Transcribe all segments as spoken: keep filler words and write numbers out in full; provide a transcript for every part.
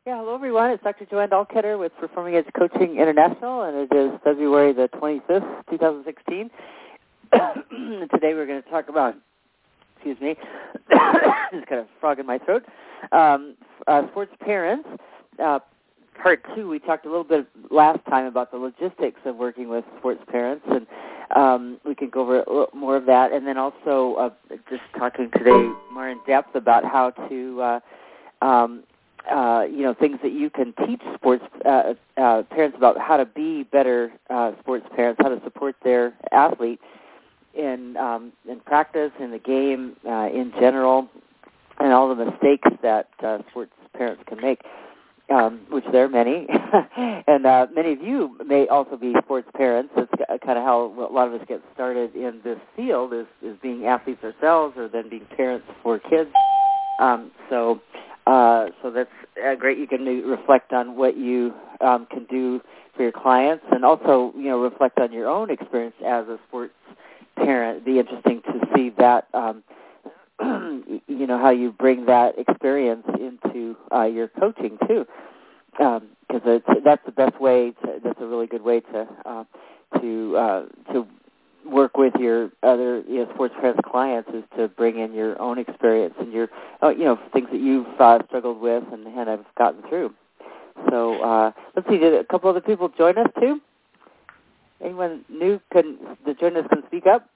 Yeah, hello everyone. It's Doctor Joanne Dahlketter with Performing Arts Coaching International, and it is February the twenty-fifth, twenty sixteen. Today we're going to talk about, excuse me, just got a frog in my throat, um, uh, sports parents. Uh, part two, we talked a little bit last time about the logistics of working with sports parents, and um, we can go over a little more of that, and then also uh, just talking today more in depth about how to uh, um, Uh, you know, things that you can teach sports uh, uh, parents about how to be better uh, sports parents, how to support their athlete in um, in practice, in the game, uh, in general, and all the mistakes that uh, sports parents can make, um, which there are many. and uh, many of you may also be sports parents. That's kind of how a lot of us get started in this field, is, is being athletes ourselves or then being parents for kids. Um, so... Uh, so that's uh, great. You can reflect on what you um, can do for your clients, and also, you know, reflect on your own experience as a sports parent. It'd be interesting to see that, um, you know, how you bring that experience into uh, your coaching too, because um, that's the best way. To, that's a really good way to uh, to uh, to work with your other you know, sports parents clients, is to bring in your own experience and your, uh, you know, things that you've uh, struggled with and, and have gotten through. So uh, let's see, did a couple other people join us too? Anyone new can that join us can speak up?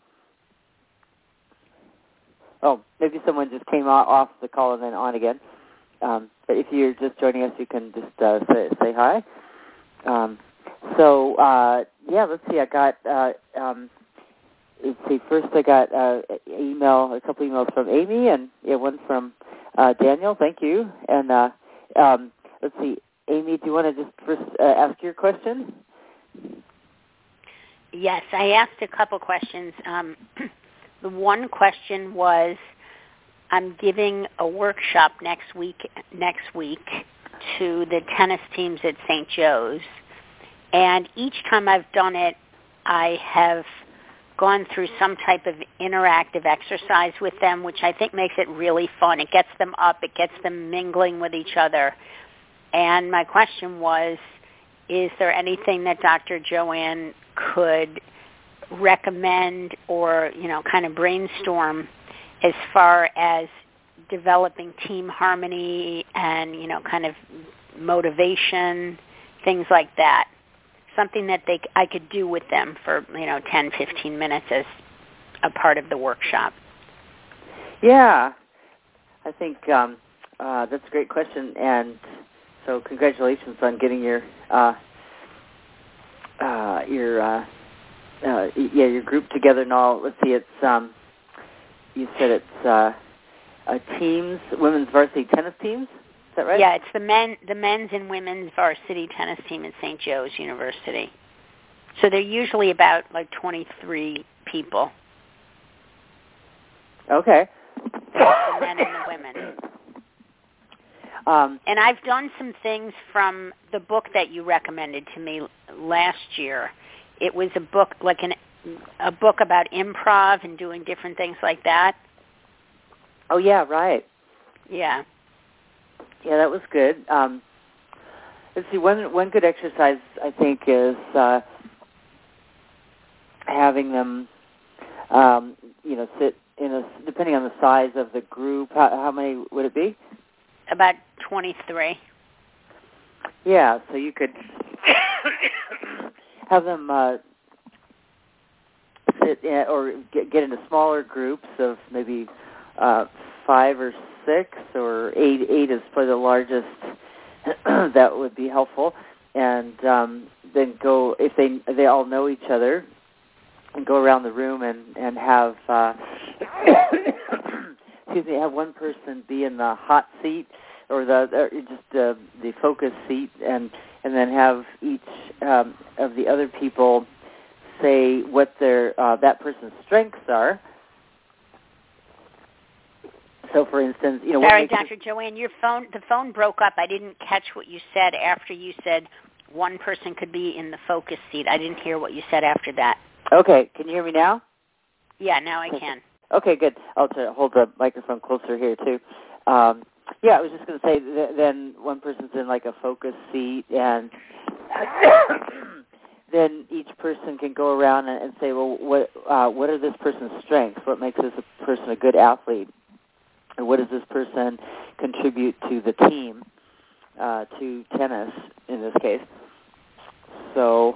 Oh, maybe someone just came off the call and then on again. Um, but if you're just joining us, you can just uh, say, say hi. Um, so uh, yeah, let's see. I got. Uh, um, Let's see, first I got uh, email, a couple emails from Amy, and yeah, one from uh, Daniel. Thank you. And uh, um, let's see, Amy, do you want to just first uh, ask your question? Yes, I asked a couple questions. Um, the one question was, I'm giving a workshop next week, next week to the tennis teams at Saint Joe's, and each time I've done it, I have gone through some type of interactive exercise with them, which I think makes it really fun. It gets them up. It gets them mingling with each other. And my question was, is there anything that Doctor Joanne could recommend or, you know, kind of brainstorm as far as developing team harmony and, you know, kind of motivation, things like that? Something that they I could do with them for, you know, ten, fifteen minutes as a part of the workshop. Yeah, I think um, uh, that's a great question, and so congratulations on getting your uh, uh, your uh, uh, yeah your group together and all. Let's see, it's um, you said it's uh, uh, teams, women's varsity tennis teams. Is that right? Yeah, it's the men, the men's and women's varsity tennis team at Saint Joe's University. So they're usually about like twenty-three people. Okay. The men and the women. Um, and I've done some things from the book that you recommended to me last year. It was a book like an a book about improv and doing different things like that. Oh yeah, right. Yeah. Yeah, that was good. Um, let's see, one one good exercise I think is uh, having them, um, you know, sit in a, depending on the size of the group. How, how many would it be? About twenty-three. Yeah, so you could have them uh, sit in, or get, get into smaller groups of maybe uh, five or six, or eight. Eight is for the largest. That would be helpful, and um, then go if they they all know each other, and go around the room and and have uh, excuse me, have one person be in the hot seat or the or just uh, the focus seat, and and then have each um, of the other people say what their uh, that person's strengths are. So, for instance, you know, sorry, what Doctor Joanne, your phone the phone broke up. I didn't catch what you said after you said one person could be in the focus seat. I didn't hear what you said after that. Okay, can you hear me now? Yeah, now I can. Okay, good. I'll try to hold the microphone closer here too. Um, Yeah, I was just going to say that then one person's in like a focus seat, and then each person can go around and, and say, well, what uh, what are this person's strengths? What makes this a person a good athlete? And what does this person contribute to the team, uh, to tennis in this case? So,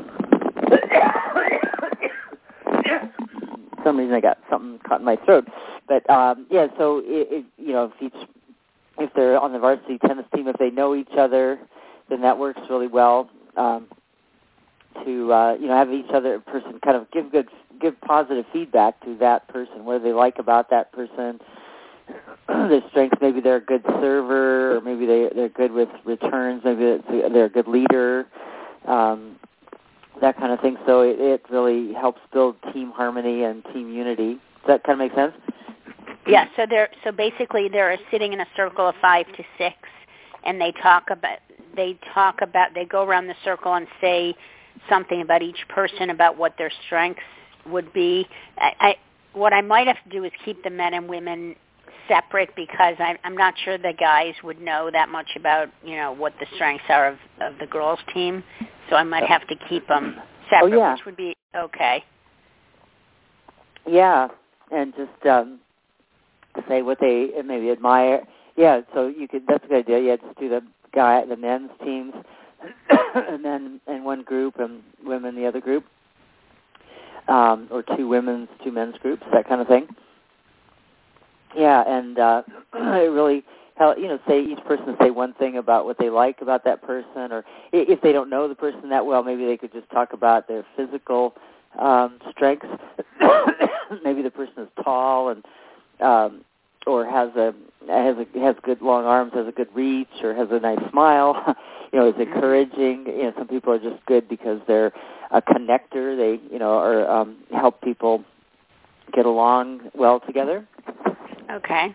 for some reason I got something caught in my throat. But um, yeah, so it, it, you know, if each if they're on the varsity tennis team, if they know each other, then that works really well. Um, to uh, you know, have each other person kind of give good, give positive feedback to that person. What do they like about that person? Their strengths. Maybe they're a good server, or maybe they they're good with returns. Maybe they're a good leader. Um, that kind of thing. So it, it really helps build team harmony and team unity. Does that kind of make sense? Yeah. So they're so basically they're sitting in a circle of five to six, and they talk about they talk about they go around the circle and say something about each person, about what their strengths would be. I, I what I might have to do is keep the men and women separate, because I, I'm not sure the guys would know that much about, you know, what the strengths are of, of the girls' team. So I might have to keep them separate, oh, yeah. which would be okay. Yeah, and just um, say what they maybe admire. Yeah, so you could. That's a good idea. Yeah, just do the guy, the men's teams, and then in one group, and women the other group, um, or two women's, two men's groups, that kind of thing. Yeah, and uh, it really, help, you know, say each person say one thing about what they like about that person, or if they don't know the person that well, maybe they could just talk about their physical um, strengths. Maybe the person is tall and um, or has a has a has good long arms, has a good reach, or has a nice smile. You know, is encouraging. You know, some people are just good because they're a connector. They, you know, or um, help people get along well together. Okay.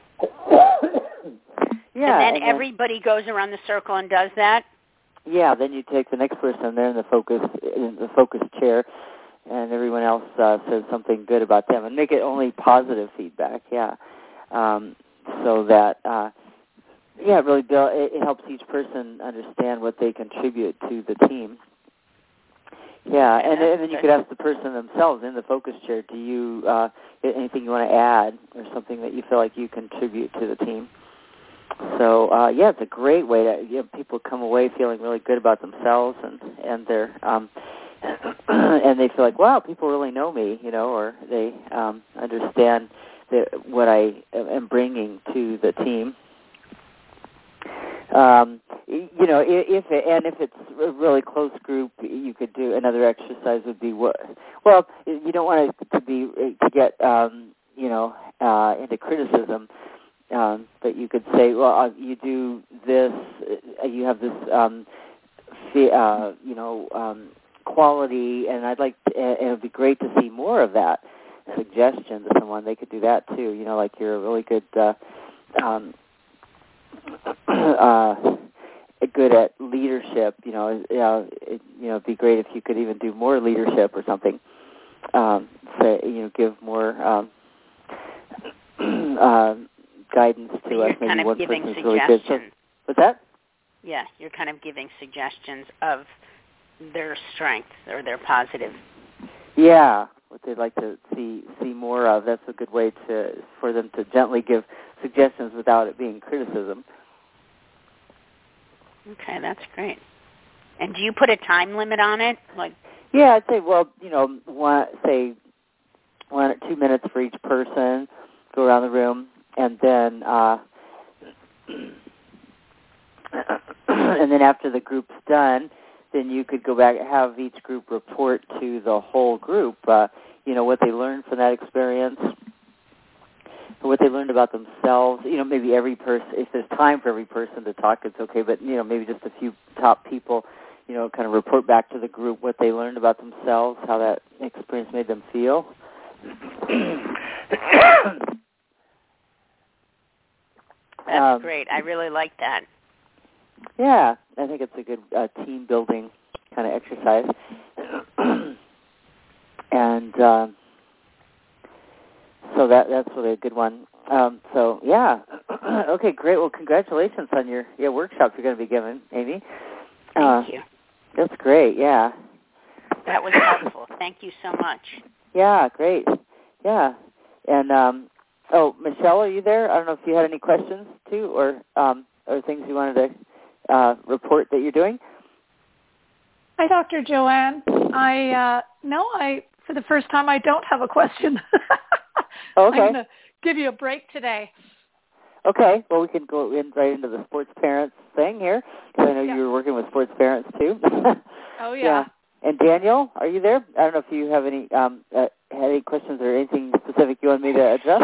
Yeah. And then and everybody then, goes around the circle and does that? Yeah, then you take the next person, they're in the focus in the focus chair, and everyone else uh, says something good about them, and make it only positive feedback, yeah. Um, so that, uh, yeah, it really build, it, it helps each person understand what they contribute to the team. Yeah, and, and then you could ask the person themselves in the focus chair, do you, uh, anything you want to add or something that you feel like you contribute to the team? So, uh, yeah, it's a great way to, you know, people come away feeling really good about themselves and, and their, um, and they feel like, wow, people really know me, you know, or they um, understand the, what I am bringing to the team. Um, you know, if it, and if it's a really close group, you could do another exercise would be what. Well, you don't want it to be to get um, you know uh, into criticism, um, but you could say, well, uh, you do this, uh, you have this, um, fi- uh, you know, um, quality, and I'd like, to, and it would be great to see more of that. Suggestion to someone, they could do that too. You know, like you're a really good. Uh, um, uh, good at leadership, you know, uh, it, you know, it'd be great if you could even do more leadership or something. Um, say, you know, give more um, uh, guidance to so us. You're Maybe kind of one giving person's really good. So, what's that? Yeah, you're kind of giving suggestions of their strengths or their positive. Yeah, what they'd like to see see more of. That's a good way to for them to gently give suggestions without it being criticism. Okay, that's great. And do you put a time limit on it? Like, yeah, I'd say, well, you know, one, say one or two minutes for each person, go around the room, and then uh, and then after the group's done, then you could go back and have each group report to the whole group, uh, you know, what they learned from that experience, what they learned about themselves. You know, maybe every person, if there's time for every person to talk, it's okay, but, you know, maybe just a few top people, you know, kind of report back to the group what they learned about themselves, how that experience made them feel. That's um, great. I really like that. Yeah, I think it's a good uh, team-building kind of exercise. and uh, so that that's really a good one. Um, so, yeah, Okay, great. Well, congratulations on your, your workshop you're going to be giving, Amy. Thank uh, you. That's great, yeah. That was helpful. Thank you so much. Yeah, great. Yeah. And, um, oh, Michelle, are you there? I don't know if you had any questions, too, or um, or things you wanted to uh, report that you're doing. Hi, Doctor Joanne. I, uh, no, I, for the first time, I don't have a question. Oh, okay. I'm going to give you a break today. Okay. Well, we can go in right into the sports parents thing here, because I know Yeah. you were working with sports parents, too. Oh, yeah. Yeah. And Daniel, are you there? I don't know if you have any um, uh, had any questions or anything specific you want me to address.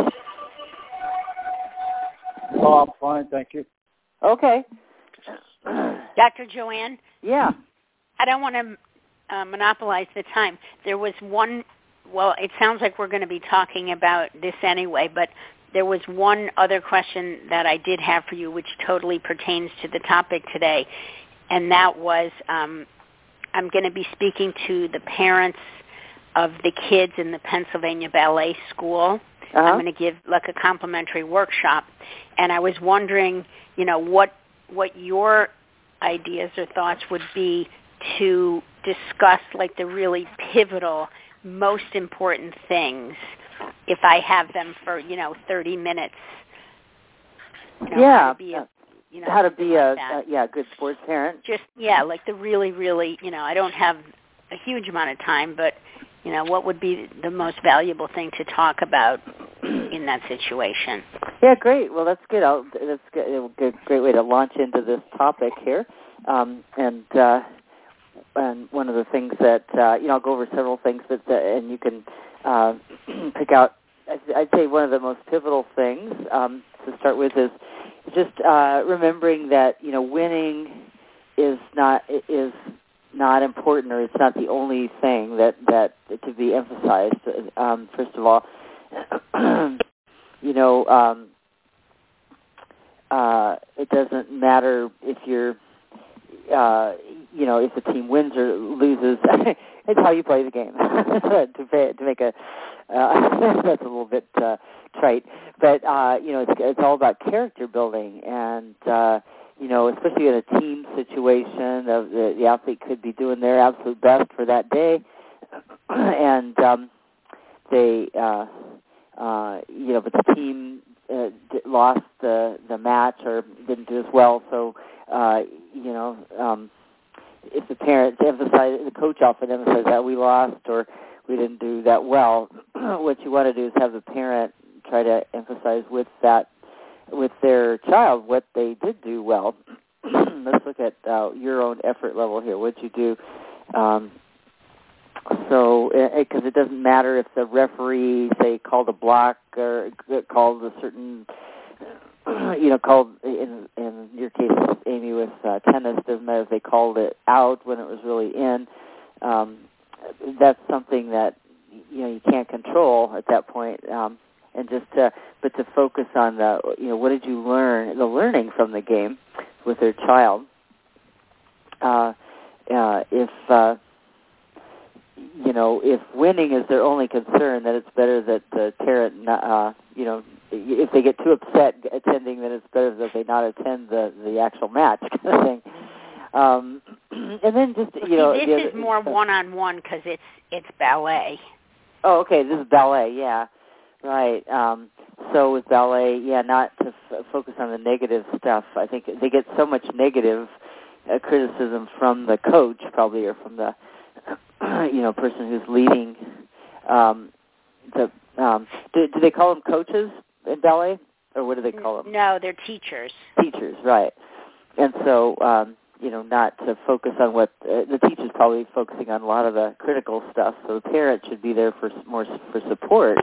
Oh, I'm fine, thank you. Okay. Doctor Joanne? Yeah. I don't want to uh, monopolize the time. There was one, well, it sounds like we're going to be talking about this anyway, but there was one other question that I did have for you which totally pertains to the topic today, and that was um, I'm going to be speaking to the parents of the kids in the Pennsylvania Ballet School. Uh-huh. I'm going to give like a complimentary workshop, and I was wondering, you know, what what your ideas or thoughts would be to discuss like the really pivotal, most important things if I have them for, you know, thirty minutes. You know, Yeah. How to be a, you know, how to be like a, a yeah good sports parent. Just yeah, like the really, really, you know, I don't have a huge amount of time, but you know, what would be the most valuable thing to talk about in that situation? Yeah, great. Well, that's good. I'll, that's good. A good, great way to launch into this topic here. Um, and uh, and one of the things that uh, you know, I'll go over several things, but uh, and you can uh, pick out. I'd say one of the most pivotal things um, to start with is just uh, remembering that you know winning is not is not important, or it's not the only thing that that to be emphasized. Um, first of all, you know, um, uh, it doesn't matter if you're, uh, you know, if the team wins or loses. It's how you play the game. to, pay, to make a uh, that's a little bit uh, trite, but uh, you know, it's, it's all about character building, and uh, you know, especially in a team situation, the, the, the athlete could be doing their absolute best for that day, and um, they, uh, uh, you know, but the team uh, lost the the match or didn't do as well, so uh, you know. Um, if the parents emphasize, the coach often emphasizes that we lost or we didn't do that well, what you want to do is have the parent try to emphasize with that, with their child, what they did do well. Let's look at uh, your own effort level here. What did you do? Um, so, because it, it doesn't matter if the referee, say, called a block or called a certain, you know, called, in in your case, Amy, with uh, tennis, doesn't matter if they called it out when it was really in. Um, that's something that, you know, you can't control at that point. Um, and just to, but to focus on the, you know, what did you learn, the learning from the game with their child. Uh, uh, if, uh, you know, if winning is their only concern, then it's better that the parent, uh, you know, if they get too upset attending, then it's better that they not attend the, the actual match kind of thing. Um, and then just, you know. See, this the, is more uh, one-on-one because it's, it's ballet. Oh, okay, this is ballet, yeah. Right. Um, so with ballet, yeah, not to f- focus on the negative stuff. I think they get so much negative uh, criticism from the coach, probably, or from the, you know, person who's leading. Um, the um, do, do they call them coaches in ballet, or what do they call them? No, they're teachers. Teachers, right. And so, um, you know, not to focus on what uh, the teacher's probably focusing on a lot of the critical stuff. So the parent should be there for more for support.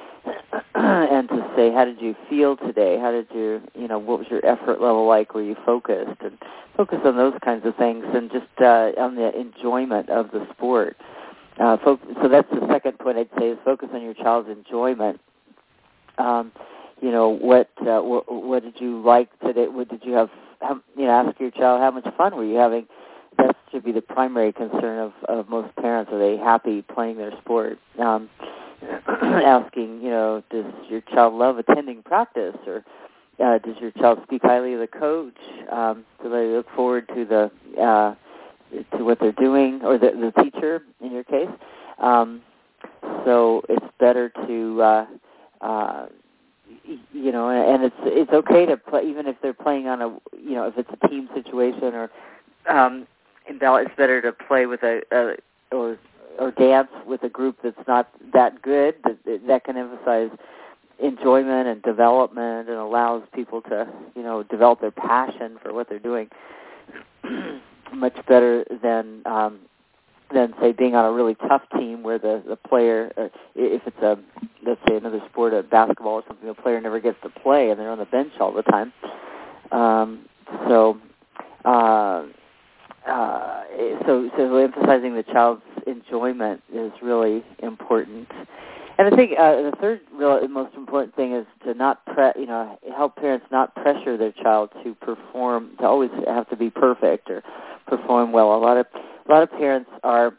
And to say, how did you feel today? How did you, you know, what was your effort level like? Were you focused? And focus on those kinds of things, and just uh, on the enjoyment of the sport. Uh, fo- so that's the second point I'd say is focus on your child's enjoyment. Um, you know, what, uh, what what did you like today? What did you have? How, you know, ask your child how much fun were you having. That should be the primary concern of, of most parents. Are they happy playing their sport? Um, asking, you know, does your child love attending practice, or uh, does your child speak highly of the coach? Um, do they look forward to the uh, to what they're doing, or the, the teacher in your case? Um, so it's better to uh, uh, you know, and it's it's okay to play even if they're playing on a you know if it's a team situation or um, in ballet, it's better to play with a, a or or dance with a group that's not that good. That that can emphasize enjoyment and development and allows people to, you know, develop their passion for what they're doing much better than, um, than say, being on a really tough team where the, the player, uh, if it's a, let's say another sport, a basketball or something, the player never gets to play and they're on the bench all the time. Um, so, uh, uh, so, so emphasizing the child's enjoyment is really important. And I think uh, the third real most important thing is to not pre- you know help parents not pressure their child to perform, to always have to be perfect or perform well. A lot of a lot of parents are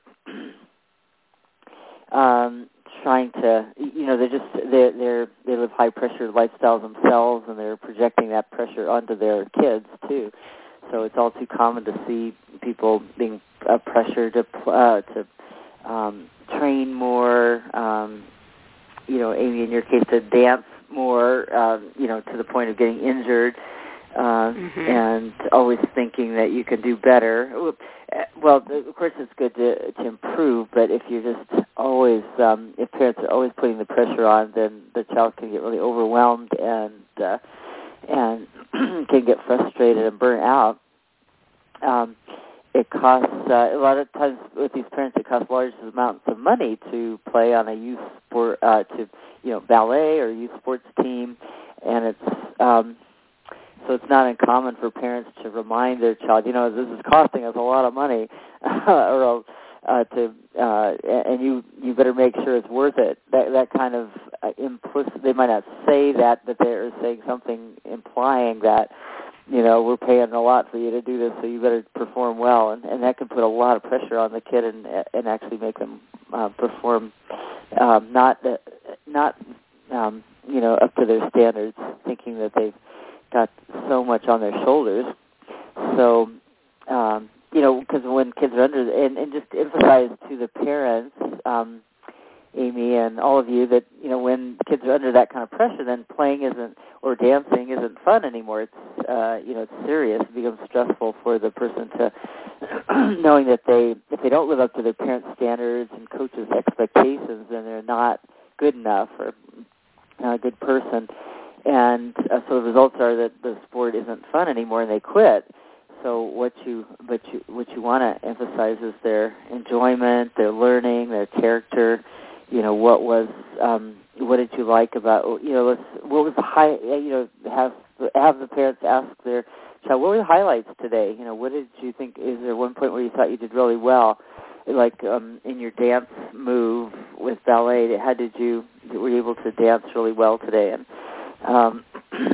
um, trying to you know they just they they they live high pressure lifestyles themselves, and they're projecting that pressure onto their kids too. So it's all too common to see people being uh, pressured to uh, to um, train more. Um, you know, Amy, in your case, to dance more, um, you know, to the point of getting injured, uh, mm-hmm. and always thinking that you can do better. Well, of course, it's good to, to improve, but if you're just always, um, if parents are always putting the pressure on, then the child can get really overwhelmed and uh, and can get frustrated and burn out. Um, It costs, uh, a lot of times with these parents, it costs large amounts of money to play on a youth sport, uh, to, you know, ballet or youth sports team. And it's, um, so it's not uncommon for parents to remind their child, you know, this is costing us a lot of money, or uh, to, uh, and you, you better make sure it's worth it. That, that kind of uh, implicit, they might not say that, but they're saying something implying that, you know, we're paying a lot for you to do this, so you better perform well, and, and that can put a lot of pressure on the kid and and actually make them uh, perform um, not uh, not um, you know up to their standards, thinking that they've got so much on their shoulders. So um, you know, because when kids are under, and, and just emphasize to the parents, um, Amy, and all of you, that, you know, when kids are under that kind of pressure, then playing isn't, or dancing isn't fun anymore. It's, uh, you know, it's serious. It becomes stressful for the person to, knowing that they, if they don't live up to their parents' standards and coaches' expectations, then they're not good enough or not a good person. And uh, so the results are that the sport isn't fun anymore and they quit. So what you, but you, what you want to emphasize is their enjoyment, their learning, their character. You know, what was, um, what did you like about, you know, let's, what was the high, you know, have have the parents ask their child, what were the highlights today? You know, what did you think, is there one point where you thought you did really well? Like um, in your dance move with ballet, how did you, were you able to dance really well today? And um,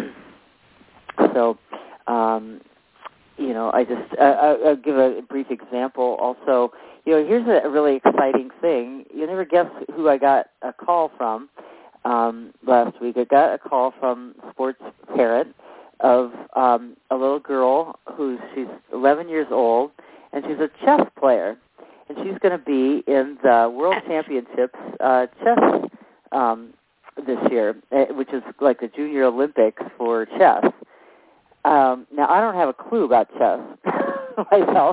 so, um, you know, I just, uh, I'll give a brief example also. You know, here's a really exciting thing. You'll never guess who I got a call from um, last week. I got a call from a sports parent of um, a little girl who's, she's eleven years old, and she's a chess player. And she's going to be in the World Championships uh, chess um, this year, which is like the Junior Olympics for chess. Um, now, I don't have a clue about chess myself.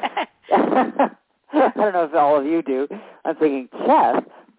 I don't know if all of you do. I'm thinking chess.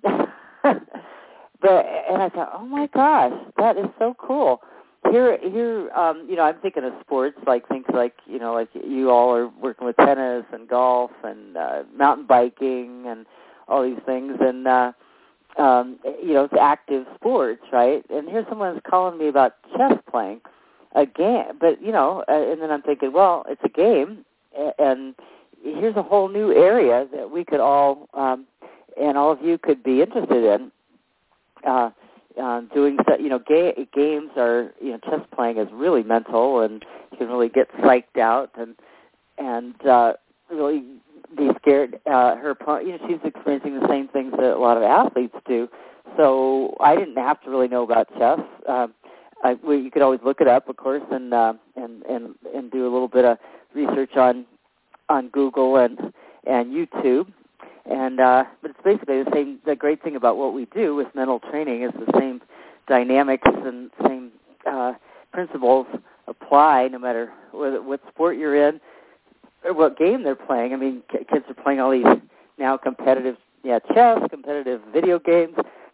but and I thought, oh my gosh, that is so cool. Here, here, um, you know, I'm thinking of sports, like things like, you know, like you all are working with tennis and golf and uh, mountain biking and all these things, and uh, um, you know, it's active sports, right? And here's someone's calling me about chess playing. A game, but you know, uh, and then I'm thinking, well, it's a game, and here's a whole new area that we could all, um, and all of you could be interested in. Uh, uh, doing, you know, ga- games are, you know, chess playing is really mental, and you can really get psyched out, and and uh, really be scared. Uh, her, you know, she's experiencing the same things that a lot of athletes do. So I didn't have to really know about chess. Uh, I, well, you could always look it up, of course, and uh, and and and do a little bit of research on on Google and and YouTube. And uh, but it's basically the same. The great thing about what we do with mental training is the same dynamics and same uh, principles apply no matter what, what sport you're in or what game they're playing. I mean, kids are playing all these now competitive, yeah, chess, competitive video games.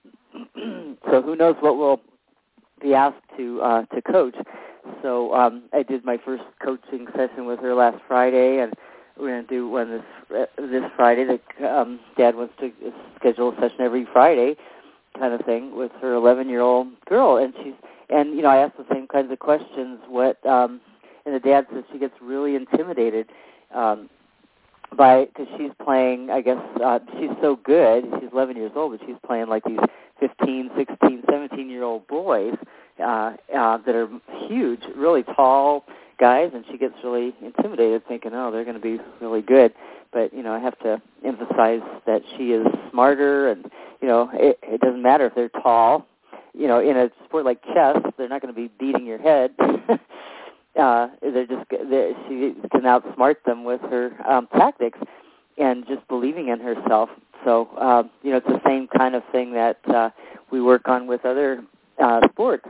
So who knows what we'll be asked to uh, to coach. So um, I did my first coaching session with her last Friday, and we're going to do one this uh, this Friday. The um, Dad wants to schedule a session every Friday, kind of thing, with her eleven-year-old girl, and she's and you know I asked the same kinds of questions. What um, and the dad says she gets really intimidated um, by because she's playing. I guess uh, she's so good. She's eleven years old, but she's playing like these fifteen, sixteen, seventeen-year-old boys uh, uh, that are huge, really tall guys, and she gets really intimidated, thinking, "Oh, they're going to be really good." But you know, I have to emphasize that she is smarter, and you know, it, it doesn't matter if they're tall. You know, in a sport like chess, they're not going to be beating your head. uh, they're just they're, she can outsmart them with her um, tactics and just believing in herself. So uh, you know, it's the same kind of thing that uh, we work on with other uh, sports.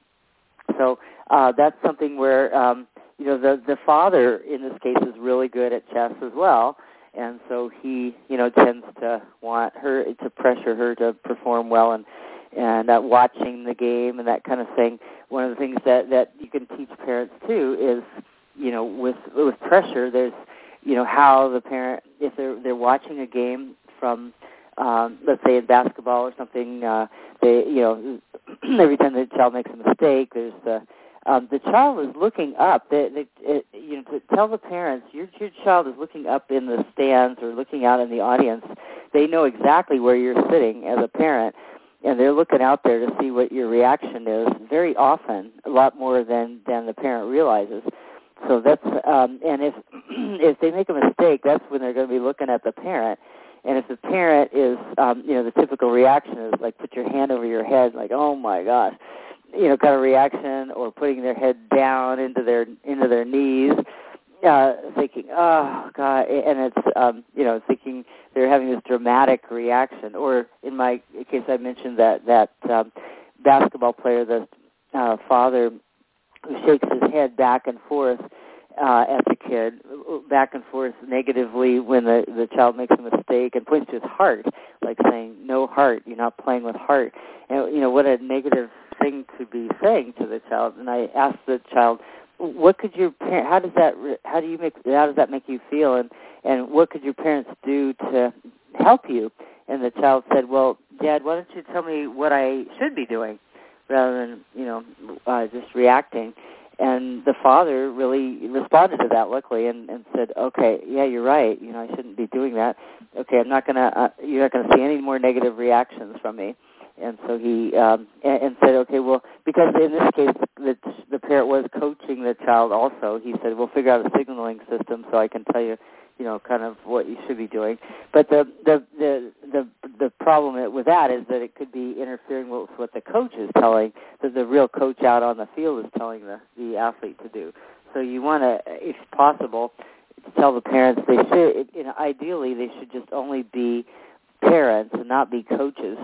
So uh, that's something where um, you know the the father in this case is really good at chess as well. And so he, you know, tends to want her to pressure her to perform well, and and uh, watching the game and that kind of thing. One of the things that, that you can teach parents too is, you know, with with pressure, there's, you know, how the parent, if they're they're watching a game from, um, let's say in basketball or something, uh, they, you know, every time the child makes a mistake, there's the Um, the child is looking up. They, they, it, you know, to tell the parents your your child is looking up in the stands or looking out in the audience. They know exactly where you're sitting as a parent, and they're looking out there to see what your reaction is. Very often, a lot more than than the parent realizes. So that's um, and if if they make a mistake, that's when they're going to be looking at the parent. And if the parent is, um, you know, the typical reaction is like put your hand over your head, like, oh my gosh. You know, kind of reaction, or putting their head down into their into their knees, uh, thinking, "Oh God," and it's um, you know, thinking they're having this dramatic reaction. Or in my case, I mentioned that that um, basketball player, the uh, father, who shakes his head back and forth uh, at the kid, back and forth negatively when the the child makes a mistake, and points to his heart, like saying, "No heart, you're not playing with heart." And you know, what a negative thing to be saying to the child. And I asked the child, what could your parent, how does that how do you make how does that make you feel, and and what could your parents do to help you? And the child said, well, Dad, why don't you tell me what I should be doing rather than, you know, uh, just reacting. And the father really responded to that, luckily, and, and said, okay, yeah, you're right, you know, I shouldn't be doing that. Okay, I'm not going to uh, you're not going to see any more negative reactions from me. And so he um, and, and said, okay, well, because in this case the, the parent was coaching the child also, he said, we'll figure out a signaling system so I can tell you, you know, kind of what you should be doing. But the the the the, the problem with that is that it could be interfering with what the coach is telling, that the real coach out on the field is telling the, the athlete to do. So you want to, if possible, to tell the parents they should, you know, ideally they should just only be parents and not be coaches.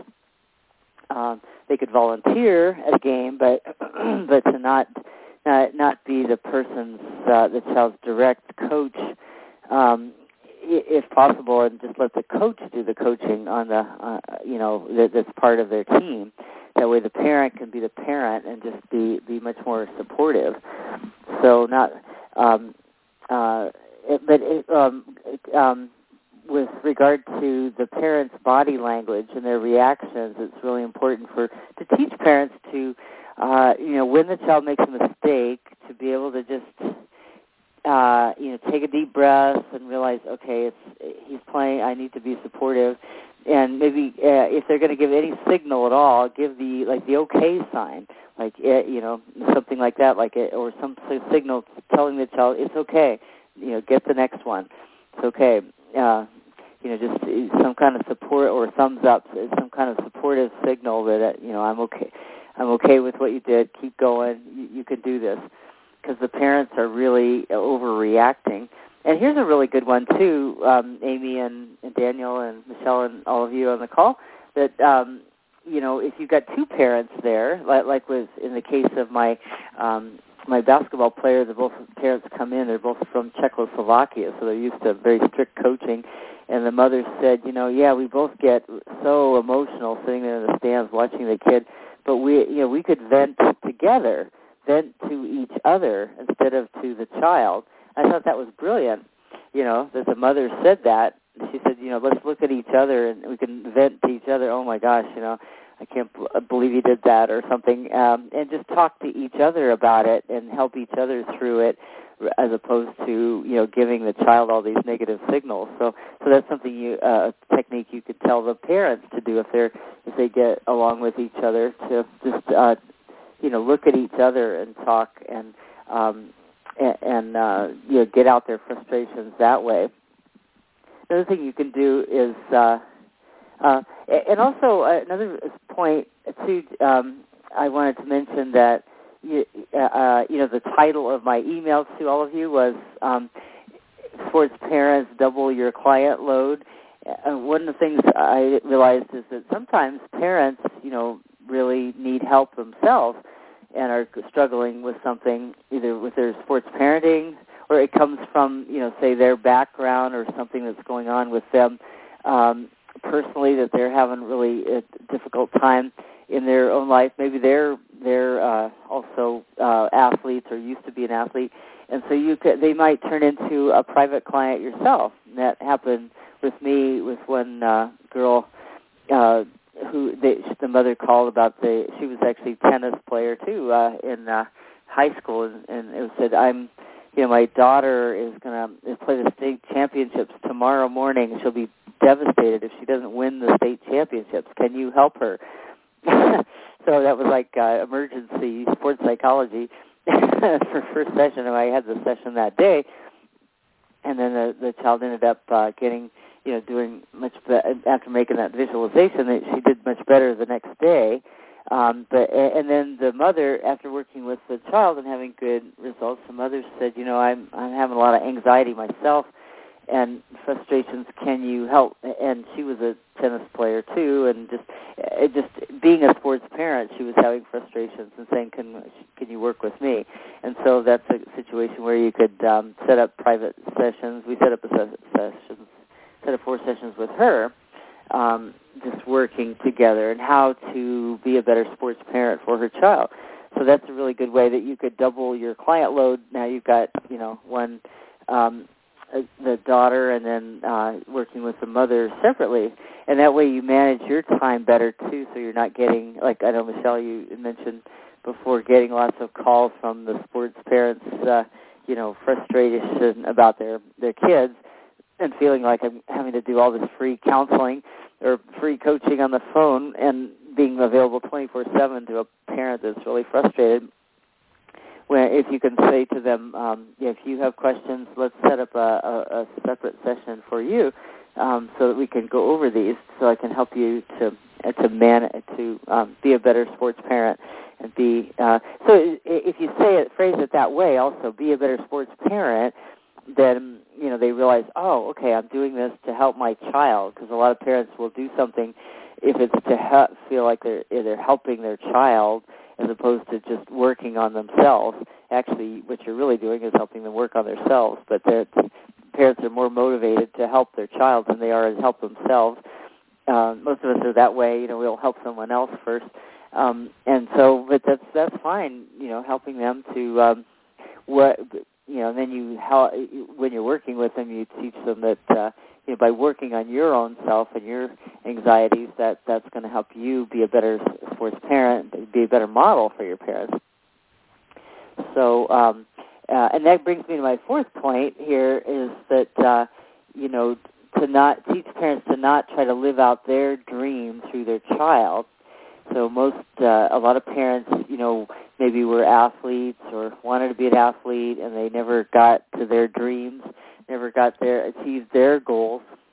Um, they could volunteer at a game, but but to not not, not be the person's uh, the child's direct coach, um, if possible, and just let the coach do the coaching on the uh, you know that, that's part of their team. That way, the parent can be the parent and just be, be much more supportive. So not, um, uh, it, but it, um, it, um, with regard to the parents' body language and their reactions, it's really important for to teach parents to, uh, you know, when the child makes a mistake, to be able to just, uh, you know, take a deep breath and realize, okay, it's he's playing. I need to be supportive, and maybe uh, if they're going to give any signal at all, give the like the okay sign, like uh, you know, something like that, like it, or some signal telling the child it's okay. You know, get the next one. It's okay. Uh, you know, just some kind of support or thumbs up, some kind of supportive signal that, uh, you know, I'm okay. I'm okay with what you did. Keep going. You, you can do this. Because the parents are really overreacting. And here's a really good one, too, um, Amy and, and Daniel and Michelle and all of you on the call, that, um, you know, if you've got two parents there, like, like was in the case of my um, my basketball player, the both parents come in, they're both from Czechoslovakia, so they're used to very strict coaching. And the mother said, you know, yeah, we both get so emotional sitting there in the stands watching the kid, but we, you know, we could vent together, vent to each other instead of to the child. I thought that was brilliant, you know, that the mother said that. She said, you know, let's look at each other and we can vent to each other. Oh, my gosh, you know, I can't b- believe you did that or something. Um, and just talk to each other about it and help each other through it as opposed to, you know, giving the child all these negative signals. So so that's something, you, uh, a technique you could tell the parents to do if they're if they get along with each other, to just, uh, you know, look at each other and talk and, um, and, and uh, you know, get out their frustrations that way. Another thing you can do is, uh, uh, and also another point too, um, I wanted to mention that, you, uh, you know, the title of my email to all of you was um, Sports Parents, Double Your Client Load. Uh, one of the things I realized is that sometimes parents, you know, really need help themselves and are struggling with something, either with their sports parenting, or it comes from, you know, say their background or something that's going on with them um, personally, that they're having really a difficult time in their own life. Maybe they're they're uh, also uh, athletes or used to be an athlete, and so you could, they might turn into a private client yourself. And that happened with me with one uh, girl uh, who they, the mother called about the. She was actually a tennis player too uh, in uh, high school, and, and it said, "I'm." You know, my daughter is going to play the state championships tomorrow morning. She'll be devastated if she doesn't win the state championships. Can you help her? So that was like uh, emergency sports psychology for first session, and I had the session that day. And then the, the child ended up uh, getting, you know, doing much better after making that visualization. That she did much better the next day. Um, but and then the mother, after working with the child and having good results, the mother said, you know, I'm I'm having a lot of anxiety myself and frustrations. Can you help? And she was a tennis player too, and just it just being a sports parent, she was having frustrations and saying, can can you work with me? And so that's a situation where you could um, set up private sessions. We set up a se- sessions, set up four sessions with her. Um, just working together and how to be a better sports parent for her child. So that's a really good way that you could double your client load. Now you've got, you know, one, um, uh, the daughter and then uh, working with the mother separately. And that way you manage your time better, too, so you're not getting, like I know, Michelle, you mentioned before, getting lots of calls from the sports parents, uh, you know, frustration about their, their kids, and feeling like I'm having to do all this free counseling or free coaching on the phone and being available twenty-four seven to a parent that's really frustrated. Where if you can say to them, um, if you have questions, let's set up a, a, a separate session for you um, so that we can go over these, so I can help you to uh, to man to um, be a better sports parent and be. Uh, so if you say it, phrase it that way, also be a better sports parent. Then, you know, they realize, oh, okay, I'm doing this to help my child, because a lot of parents will do something if it's to help, feel like they're they're helping their child as opposed to just working on themselves. Actually, what you're really doing is helping them work on themselves, but parents are more motivated to help their child than they are to help themselves. Uh, most of us are that way. You know, we'll help someone else first, um, and so, but that's that's fine. You know, helping them to um, what. You know, and then you, how, when you're working with them, you teach them that, uh, you know, by working on your own self and your anxieties, that that's going to help you be a better sports parent, be a better model for your parents. So, um, uh, and that brings me to my fourth point here is that, uh, you know, to not teach parents to not try to live out their dream through their child. So most, uh, a lot of parents, you know, maybe were athletes or wanted to be an athlete, and they never got to their dreams, never got their achieved their goals.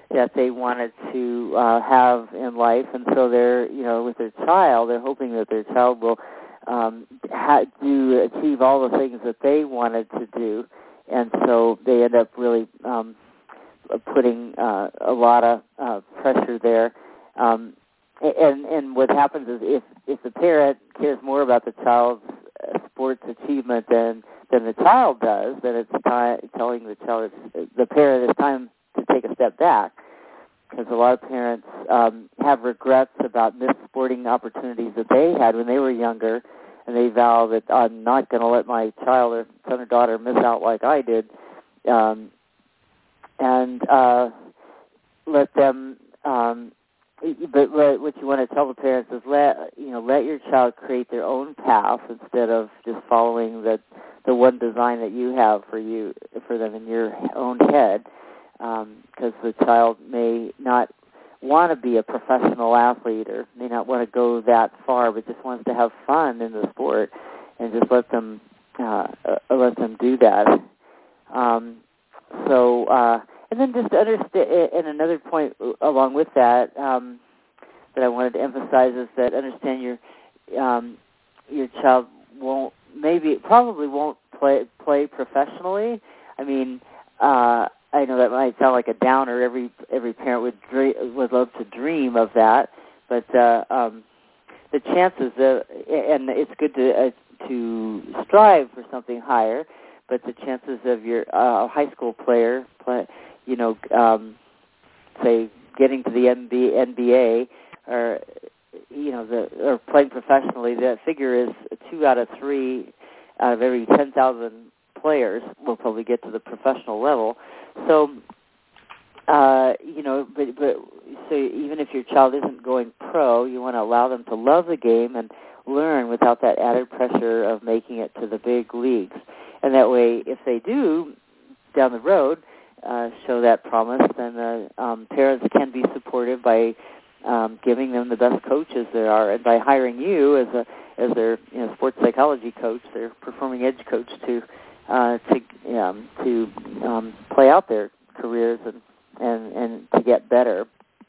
that they wanted to uh, have in life, and so they're, you know, with their child, they're hoping that their child will um, ha- do achieve all the things that they wanted to do, and so they end up really um, putting uh, a lot of uh, pressure there. Um, and and what happens is if if the parent cares more about the child's uh, sports achievement than than the child does, then it's time telling the child it's, the parent it's time to take a step back, because a lot of parents um, have regrets about missed sporting opportunities that they had when they were younger, and they vow that I'm not going to let my child or son or daughter miss out like I did, um, and uh, let them. Um, but what you want to tell the parents is let you know let your child create their own path instead of just following the the one design that you have for you for them in your own head, because um, the child may not want to be a professional athlete or may not want to go that far, but just wants to have fun in the sport, and just let them uh, uh, let them do that. Um, so. Uh, And then just to understand, and another point along with that um, that I wanted to emphasize is that understand your um, your child won't, maybe, probably won't play play professionally. I mean, uh, I know that might sound like a downer. Every every parent would dream, would love to dream of that, but uh, um, the chances of, and it's good to uh, to strive for something higher, but the chances of your uh, high school player play. You know, um, say getting to the N B A, or you know, the or playing professionally, that figure is two out of three out of every ten thousand players will probably get to the professional level. So, uh, you know, but but so even if your child isn't going pro, you want to allow them to love the game and learn without that added pressure of making it to the big leagues. And that way, if they do down the road. Uh, show that promise, then the um, parents can be supportive by um, giving them the best coaches there are, and by hiring you as a as their you know, sports psychology coach, their performing edge coach, to uh, to um, to um, play out their careers and, and, and to get better.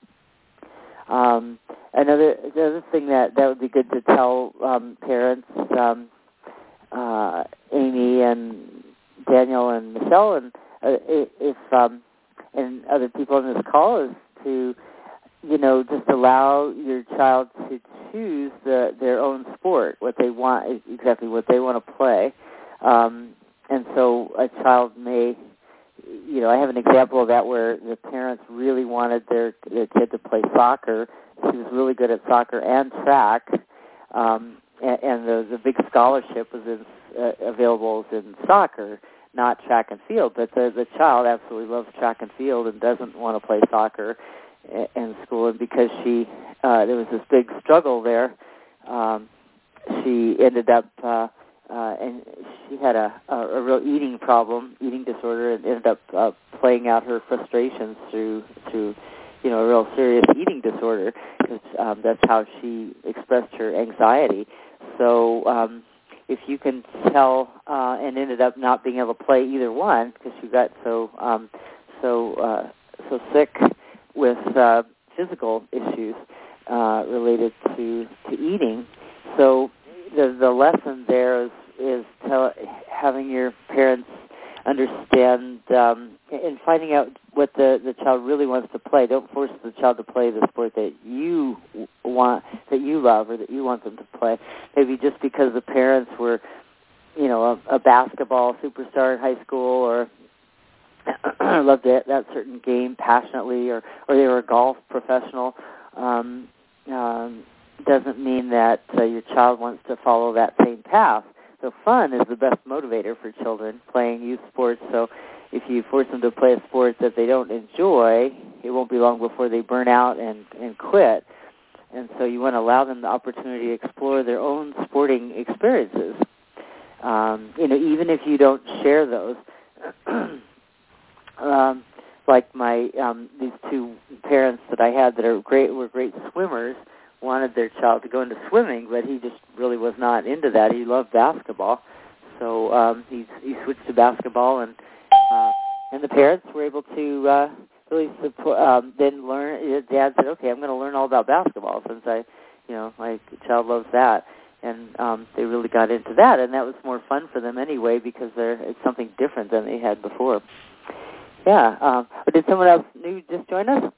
Um, another the other thing that, that would be good to tell um, parents, um, uh, Amy and Daniel and Michelle and Uh, if um, and other people on this call is to, you know, just allow your child to choose the, their own sport, what they want, exactly what they want to play. Um, and so a child may, you know, I have an example of that where the parents really wanted their, their kid to play soccer. She was really good at soccer and track, um, and, and the, the big scholarship was in, uh, available in soccer, not track and field, but the, the child absolutely loves track and field and doesn't want to play soccer in school. And because she, uh, there was this big struggle there, um, she ended up, uh, uh, and she had a, a, a real eating problem, eating disorder, and ended up uh, playing out her frustrations through, through, you know, a real serious eating disorder, because um, that's how she expressed her anxiety. So, um, if you can tell, uh, and ended up not being able to play either one because she got so um, so uh, so sick with uh, physical issues uh, related to to eating. So the the lesson there is is tell, having your parents understand um, and finding out what the, the child really wants to play. Don't force the child to play the sport that you want, that you love, or that you want them to play. Maybe just because the parents were, you know, a, a basketball superstar in high school, or loved that, that certain game passionately, or, or they were a golf professional, um, um, doesn't mean that uh, your child wants to follow that same path. So fun is the best motivator for children, playing youth sports. So if you force them to play a sport that they don't enjoy, it won't be long before they burn out and, and quit. And so you want to allow them the opportunity to explore their own sporting experiences. Um, you know, even if you don't share those. um, like my um, these two parents that I had that are great were great swimmers, wanted their child to go into swimming, but he just really was not into that. He loved basketball, so um, he he switched to basketball, and uh, and the parents were able to uh, really support, um, then learn. Dad said, "Okay, I'm going to learn all about basketball since I, you know, my child loves that." And um, they really got into that, and that was more fun for them anyway because they're it's something different than they had before. Yeah. Um, but did someone else new just join us?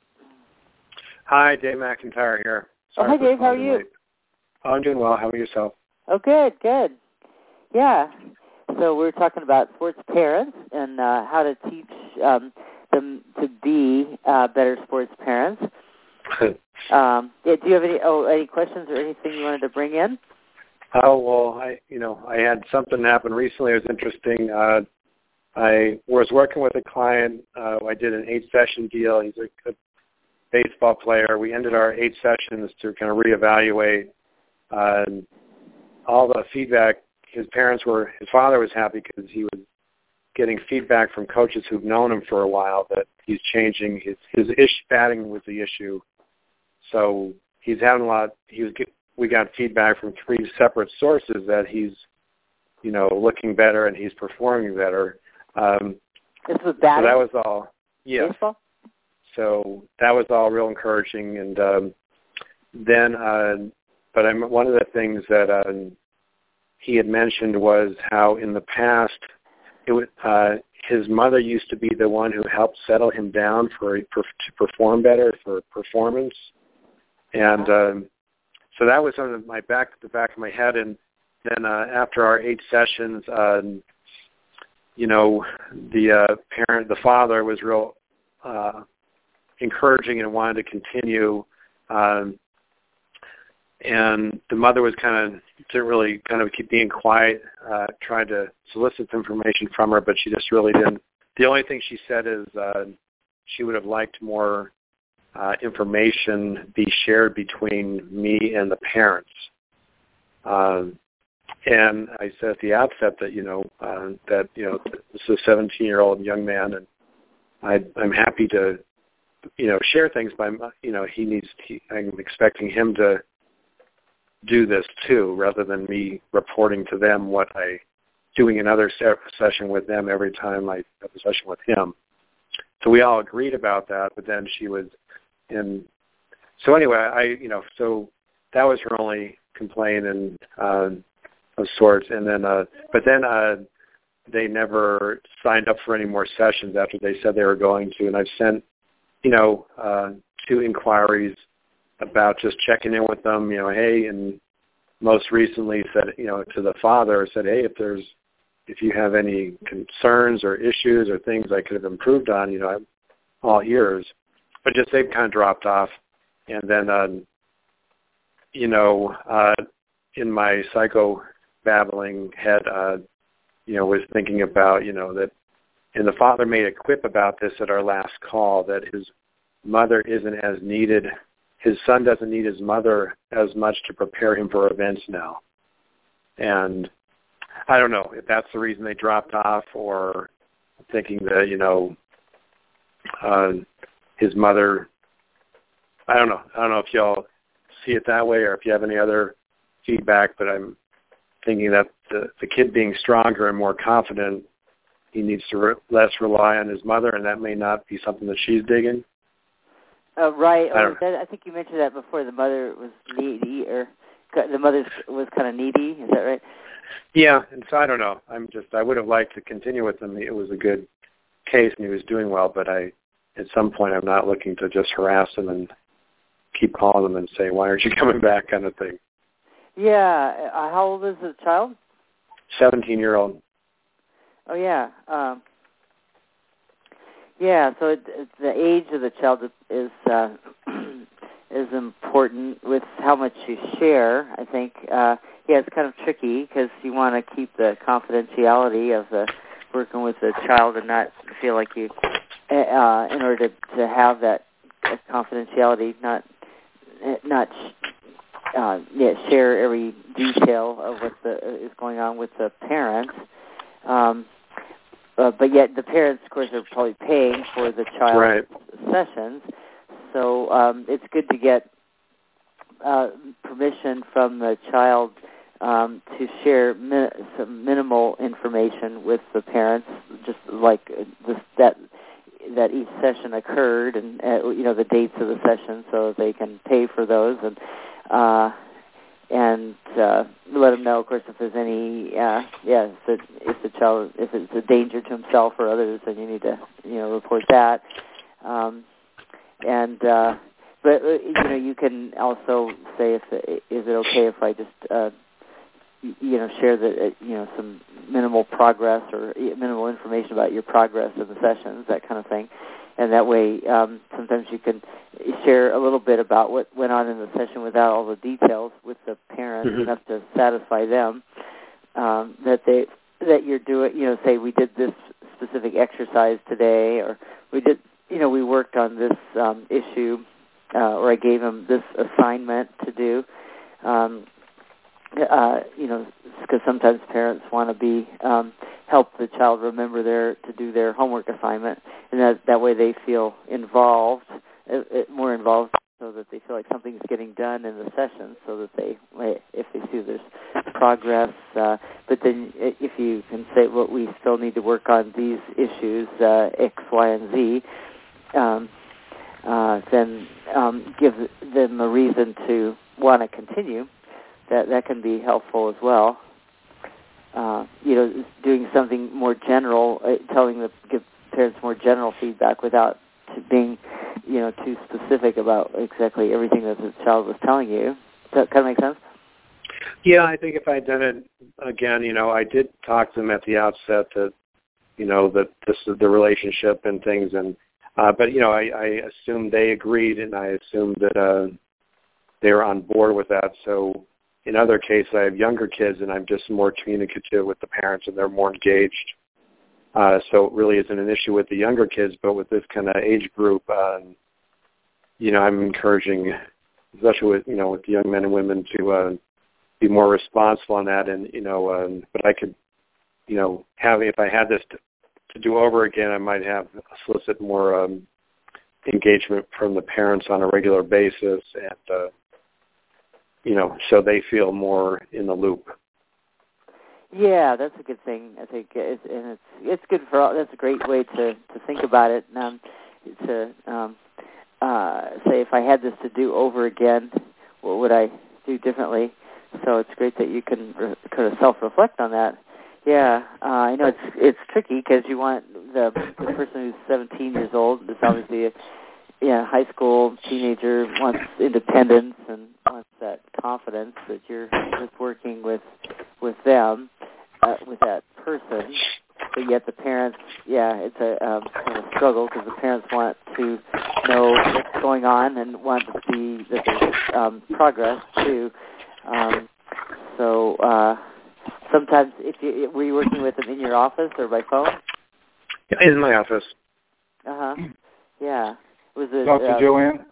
Hi, Dave McIntyre here. Sorry oh, hi, Dave. How are you? Late. Oh, I'm doing well. How are yourself? Oh, good, good. Yeah. So we're talking about sports parents and uh, how to teach um, them to be uh, better sports parents. um, yeah, do you have any oh any questions or anything you wanted to bring in? Oh well, I you know I had something happen recently. It was interesting. Uh, I was working with a client. Uh, I did an eight-session deal. He's a, a baseball player. We ended our eight sessions to kind of reevaluate uh, all the feedback. His parents were. His father was happy because he was getting feedback from coaches who've known him for a while that he's changing. His his ish batting was the issue. So he's having a lot. He was. We got feedback from three separate sources that he's, you know, looking better and he's performing better. Um, this was batting? So that was all. Yeah. Baseball? So that was all real encouraging. And um, then, uh, but I'm, one of the things that um, he had mentioned was how in the past, it would, uh, his mother used to be the one who helped settle him down for to perform better for performance, and. Um, So that was on my back, the back of my head, and then uh, after our eight sessions, um, you know, the uh, parent, the father, was real uh, encouraging and wanted to continue, um, and the mother was kind of didn't really kind of keep being quiet, uh, trying to solicit information from her, but she just really didn't. The only thing she said is uh, she would have liked more. Uh, information be shared between me and the parents. Um, and I said at the outset that, you know, uh, that, you know, this is a seventeen-year-old young man, and I, I'm happy to, you know, share things, but, you know, he needs, he, I'm expecting him to do this too, rather than me reporting to them what I, doing another se- session with them every time I have a session with him. So we all agreed about that, but then she was, and so anyway, I, you know, so that was her only complaint and uh, of sorts. And then, uh, but then uh, they never signed up for any more sessions after they said they were going to. And I've sent, you know, uh, two inquiries about just checking in with them, you know, hey, and most recently said, you know, to the father, said, hey, if there's, if you have any concerns or issues or things I could have improved on, you know, I'm all ears. But just they've kind of dropped off. And then, uh, you know, uh, in my psycho-babbling head, uh, you know, was thinking about, you know, that, and the father made a quip about this at our last call, that his mother isn't as needed, his son doesn't need his mother as much to prepare him for events now. And I don't know if that's the reason they dropped off, or thinking that, you know, uh, his mother, I don't know. I don't know if y'all see it that way or if you have any other feedback, but I'm thinking that the, the kid being stronger and more confident, he needs to re- less rely on his mother, and that may not be something that she's digging. Uh, right. I, or that, I think you mentioned that before. The mother was needy, or the mother was kind of needy. Is that right? Yeah, and so I don't know. I'm just, I would have liked to continue with him. It was a good case, and he was doing well, but I, at some point, I'm not looking to just harass him and keep calling him and say, why aren't you coming back, kind of thing. Yeah. Uh, how old is the child? seventeen-year-old. Oh, yeah. Um, yeah, so it, it, the age of the child is uh, is important with how much you share, I think. Uh, yeah, it's kind of tricky because you want to keep the confidentiality of the working with the child and not feel like you, uh, in order to, to have that confidentiality, not not uh, yeah, share every detail of what the, is going on with the parents. Um, uh, but yet the parents, of course, are probably paying for the child's right. sessions. So um, it's good to get uh, permission from the child um, to share min- some minimal information with the parents, just like this, that that each session occurred and uh, you know the dates of the session, so they can pay for those and uh, and uh, let them know, of course, if there's any uh, yeah if the, if the child if it's a danger to himself or others, then you need to you know report that. Um, and uh, but uh, you know you can also say if is it okay if I just uh, you know share the you know some minimal progress or minimal information about your progress in the sessions, that kind of thing. And that way, um, sometimes you can share a little bit about what went on in the session without all the details with the parents, mm-hmm. enough to satisfy them um, that they that you're doing. You know, say we did this specific exercise today, or we did. You know, we worked on this um, issue, uh, or I gave them this assignment to do. Um, uh, you know, because sometimes parents want to be um, help the child remember their to do their homework assignment, and that that way they feel involved, uh, more involved, so that they feel like something's getting done in the session, so that they, if they see there's progress. Uh, but then, if you can say, well, we still need to work on these issues, uh, X, Y, and Z. Um, uh, then um, give them a reason to want to continue. That that can be helpful as well. Uh, you know, doing something more general, uh, telling the give parents more general feedback without being, you know, too specific about exactly everything that the child was telling you. Does that kind of make sense? Yeah, I think if I had done it again, you know, I did talk to them at the outset that, you know, that this is the relationship and things, and uh, but you know, I, I assumed they agreed, and I assumed that uh, they were on board with that. So. In other cases, I have younger kids, and I'm just more communicative with the parents, and they're more engaged. Uh, so it really isn't an issue with the younger kids, but with this kind of age group, uh, you know, I'm encouraging, especially with you know with the young men and women, to uh, be more responsible on that. And you know, um, but I could, you know, have if I had this to, to do over again, I might have solicit more um, engagement from the parents on a regular basis, and. Uh, you know, so they feel more in the loop. Yeah, that's a good thing. I think, it's, and it's it's good for all. That's a great way to, to think about it. Um, to um, uh, say, if I had this to do over again, what would I do differently? So it's great that you can re- kind of self-reflect on that. Yeah, uh, I know it's it's tricky because you want the the person who's seventeen years old. Is obviously a yeah, high school teenager, wants independence and wants that confidence that you're just working with with them, uh, with that person. But yet the parents, yeah, it's a um, kind of a struggle because the parents want to know what's going on and want to see that there's um, progress too. Um, so uh, sometimes, if you were you working with them in your office or by phone? Yeah, in my office. Uh huh. Yeah. Was it Doctor uh, Joanne?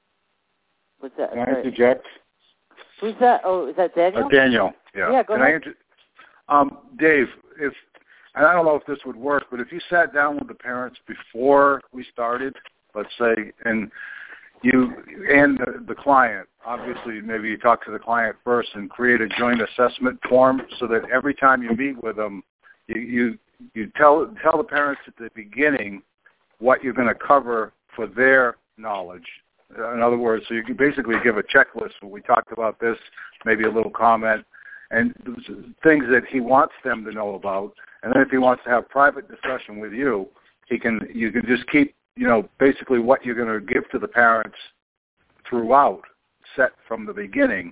What's that? Can I Sorry. interject? Who's that? Oh, is that Daniel? Uh, Daniel. Yeah. Yeah. Go Can ahead. I inter- um, Dave, if and I don't know if this would work, but if you sat down with the parents before we started, let's say, and you and the, the client, obviously, maybe you talk to the client first and create a joint assessment form so that every time you meet with them, you you, you tell tell the parents at the beginning what you're going to cover for their knowledge. In other words, so you can basically give a checklist. We talked about this, maybe a little comment, and things that he wants them to know about. And then if he wants to have private discussion with you, he can. You can just keep, you know, basically what you're going to give to the parents throughout, set from the beginning.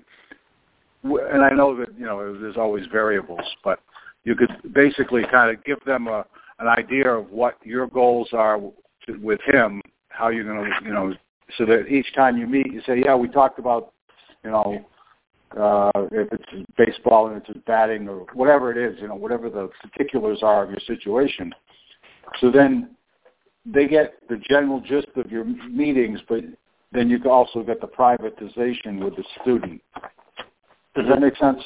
And I know that, you know, there's always variables, but you could basically kind of give them a, an idea of what your goals are to, with him, how you're going to, you know, so that each time you meet, you say, yeah, we talked about, you know, uh, if it's baseball and it's batting or whatever it is, you know, whatever the particulars are of your situation. So then they get the general gist of your meetings, but then you can also get the privatization with the student. Does that make sense?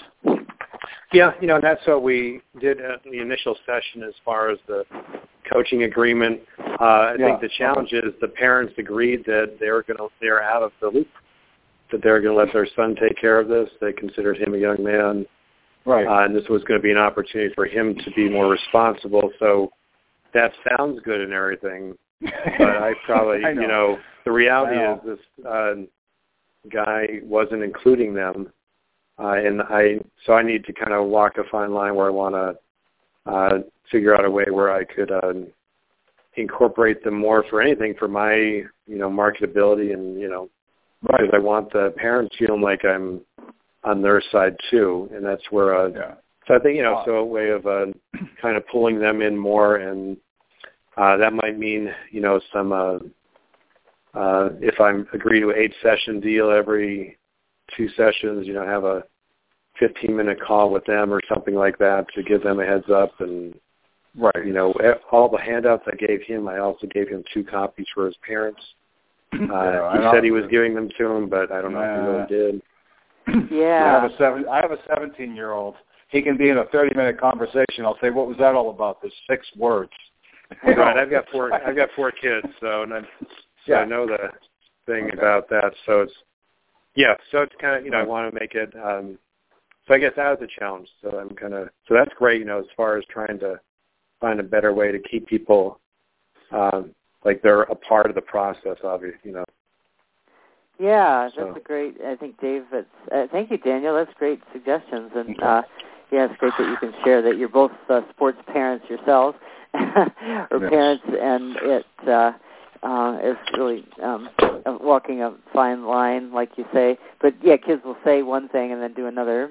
Yeah, you know, that's what we did at the initial session as far as the coaching agreement. Uh, I yeah. think the challenge is the parents agreed that they were going to, they're out of the loop, that they're going to let their son take care of this. They considered him a young man. Right. Uh, and this was going to be an opportunity for him to be more responsible. So that sounds good and everything. but I probably, I know. you know, the reality I is this uh, guy wasn't including them, uh, and I so I need to kind of walk a fine line where I want to uh, figure out a way where I could uh, incorporate them more for anything for my, you know, marketability and, you know, right. because I want the parents feeling like I'm on their side too, and that's where uh, yeah. so I think, you know, so a way of uh, kind of pulling them in more, and uh, that might mean, you know, some uh, uh, if I'm agree to an eight session deal every two sessions, you know, have a fifteen minute call with them or something like that to give them a heads up. And right, you know, all the handouts I gave him, I also gave him two copies for his parents. Uh, yeah, he said he was giving them to him, but I don't know uh, if he really did. Yeah. I have a seven. I have a seventeen-year-old. He can be in a thirty-minute conversation. I'll say, "What was that all about?" There's six words. Right. I've got four. I've got four kids, so, and I, so yeah. I know the thing okay. about that. So it's yeah. So it's kind of, you know, I want to make it. Um, so I guess that was a challenge. So I'm kind of so that's great. You know, as far as trying to find a better way to keep people um, like they're a part of the process. Obviously, you know. Yeah, that's so. a great. I think Dave. That's, uh, thank you, Daniel. That's great suggestions, and uh, yeah, it's great that you can share that you're both uh, sports parents yourselves, or yes. parents, and it uh, uh, is really um, walking a fine line, like you say. But yeah, kids will say one thing and then do another.